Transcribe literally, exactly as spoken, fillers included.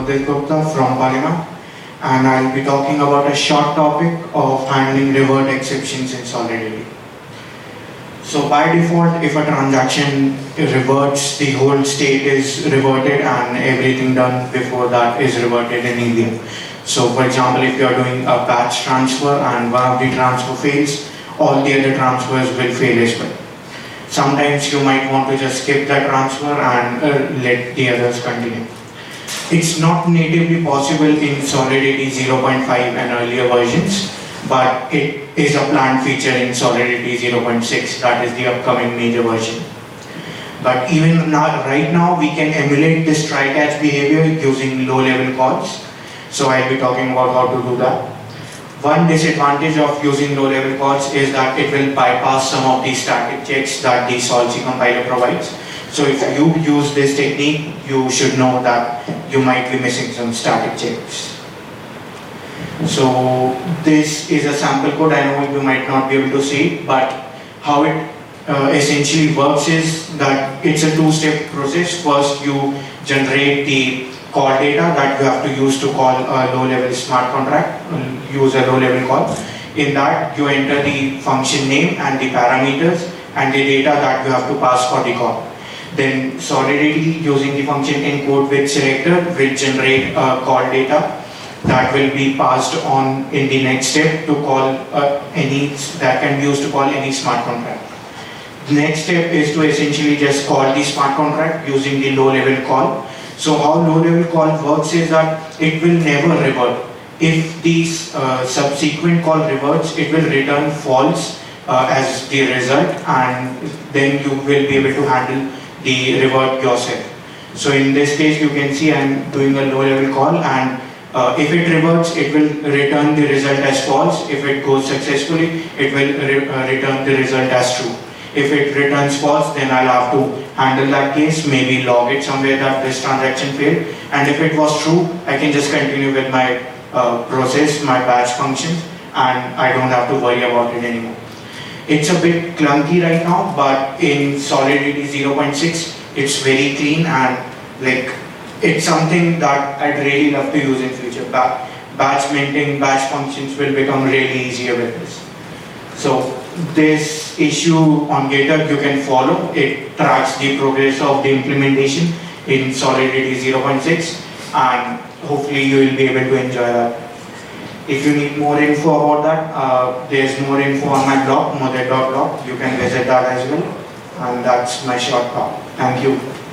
Navdeep Gupta from Polymer, and I'll be talking about a short topic of handling revert exceptions in Solidity. So by default, if a transaction reverts, the whole state is reverted and everything done before that is reverted in E V M. So for example, if you are doing a batch transfer and one of the transfer fails, all the other transfers will fail as well. Sometimes you might want to just skip the transfer and uh, let the others continue. It's not natively possible in Solidity zero point five and earlier versions, but it is a planned feature in Solidity zero point six, that is the upcoming major version. But even now, right now, we can emulate this try-catch behavior using low-level calls. So I'll be talking about how to do that. One disadvantage of using low-level calls is that it will bypass some of the static checks that the Solc compiler provides. So if you use this technique, you should know that you might be missing some static checks. So this is a sample code. I know you might not be able to see it, but how it uh, essentially works is that it's a two-step process. First, you generate the call data that you have to use to call a low-level smart contract, use a low-level call. In that, you enter the function name and the parameters and the data that you have to pass for the call. Then Solidity, using the function encode with selector, will generate a call data that will be passed on in the next step to call uh, any, that can be used to call any smart contract. The next step is to essentially just call the smart contract using the low-level call. So how low-level call works is that it will never revert. If the uh, subsequent call reverts, it will return false uh, as the result, and then you will be able to handle the revert yourself. So in this case, you can see I'm doing a low-level call, and uh, if it reverts, it will return the result as false. If it goes successfully, it will re uh, return the result as true. If it returns false, then I'll have to handle that case, maybe log it somewhere that this transaction failed. And if it was true, I can just continue with my uh, process, my batch functions, and I don't have to worry about it anymore. It's a bit clunky right now, but in Solidity zero point six, it's very clean, and like it's something that I'd really love to use in future. Ba batch minting, batch functions will become really easier with this. So this issue on GitHub you can follow. It tracks the progress of the implementation in Solidity zero point six, and hopefully you will be able to enjoy that. If you need more info about that, uh, there's more info on my blog, moded dot blog. You can visit that as well. And that's my short talk. Thank you.